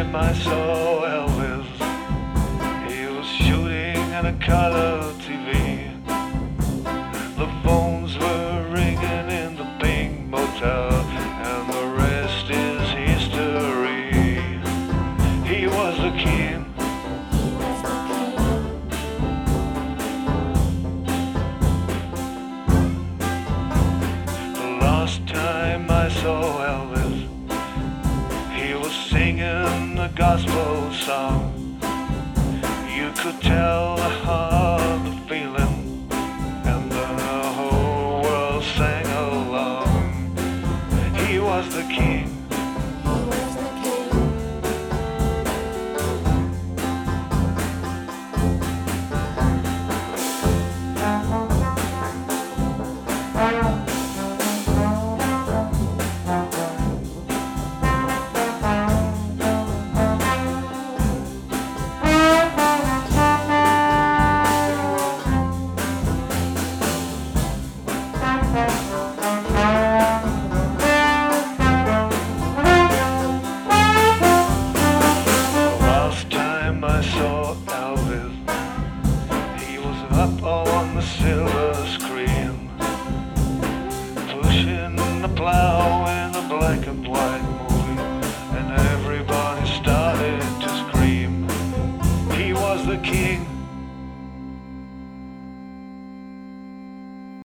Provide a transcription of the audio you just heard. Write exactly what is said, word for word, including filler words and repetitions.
time I saw Elvis, he was shooting in a color T V. The phones were ringing in the Pink Motel, and the rest is history. He was the king. The last time I saw Elvis, he was singing a gospel song. You could tell the heart, the feeling, and the whole world sang along. He was the king. I saw Elvis, he was up on the silver screen, pushing the plow in the black and white.